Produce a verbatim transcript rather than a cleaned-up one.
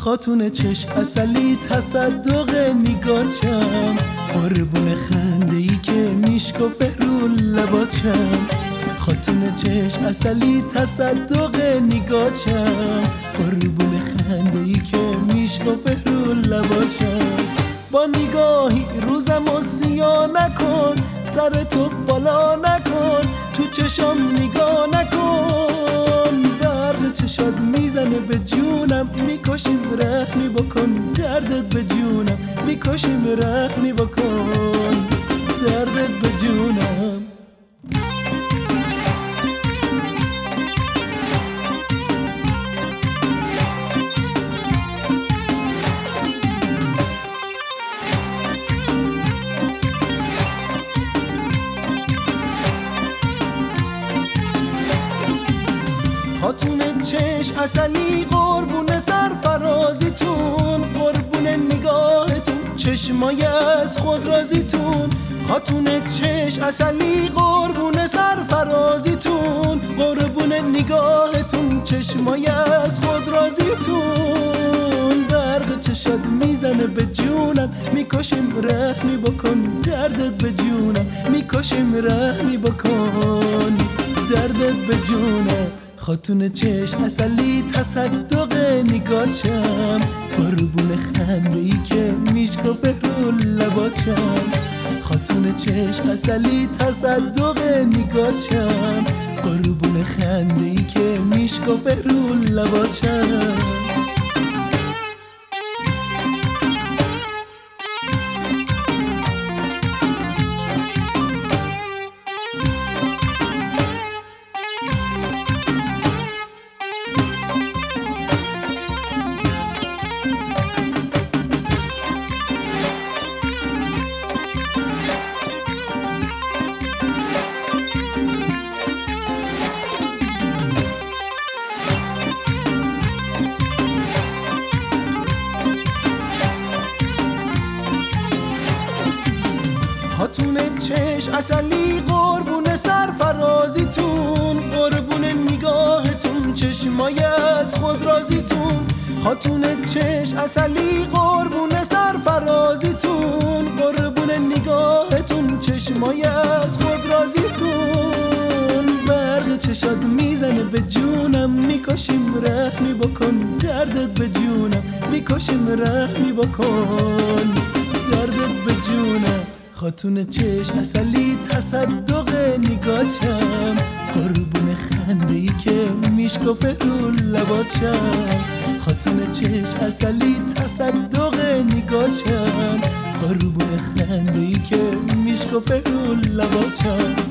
خاتون چشم اصلی تصدق نگاهشم، قربون خنده ای که میشکفه رو لباچم. خاتون چشم اصلی تصدق نگاهشم، قربون خنده ای که میشکفه رو لباچم. با نگاهی روزم و سیاه نکن، سر تو بالا نکن، تو چشم نگاه نکن. برق چشات میزنه به جونم، میکشیم رحمی بکن، دردت به جونم میکشیم رحمی بکن، دردت به جونم. خاتون چشم اصلی قربون سرفرازیتون، قربون نگاهتون چشمای از خود رازیتون. خاتون چشم اصلی قربون سرفرازیتون، قربون نگاهتون چشمای از خود رازیتون. برق چشات میزنه به جونم، میکشیم رحمی بکن، دردت به جونم میکشیم رحمی بکن، دردت به جونم. خاتون چشم اصلی تصدق نگاهشم، قربون خنده ای که میشکفه رو لباچم. خاتون چشم اصلی تصدق نگاهشم، قربون خنده ای که میشکفه رو لباچم. خاتون چشم اصلی قربون سرفرازیتون، قربون نگاهتون چشمای از خود رازیتون. خاتون چشم اصلی قربون سرفرازیتون، قربون نگاهتون چشمای از خود رازیتون. برق چشات میزنه به جونم، میکشیم رحمی بکن، دردت به جونم میکشیم رحمی بکن، دردت به جونم. خاتون چشم اصلی تصدق نگاهشم، قربون خنده ای که میشکفه رو لباچم. خاتون چشم اصلی تصدق نگاهشم، قربون خنده ای که میشکفه رو لباچم.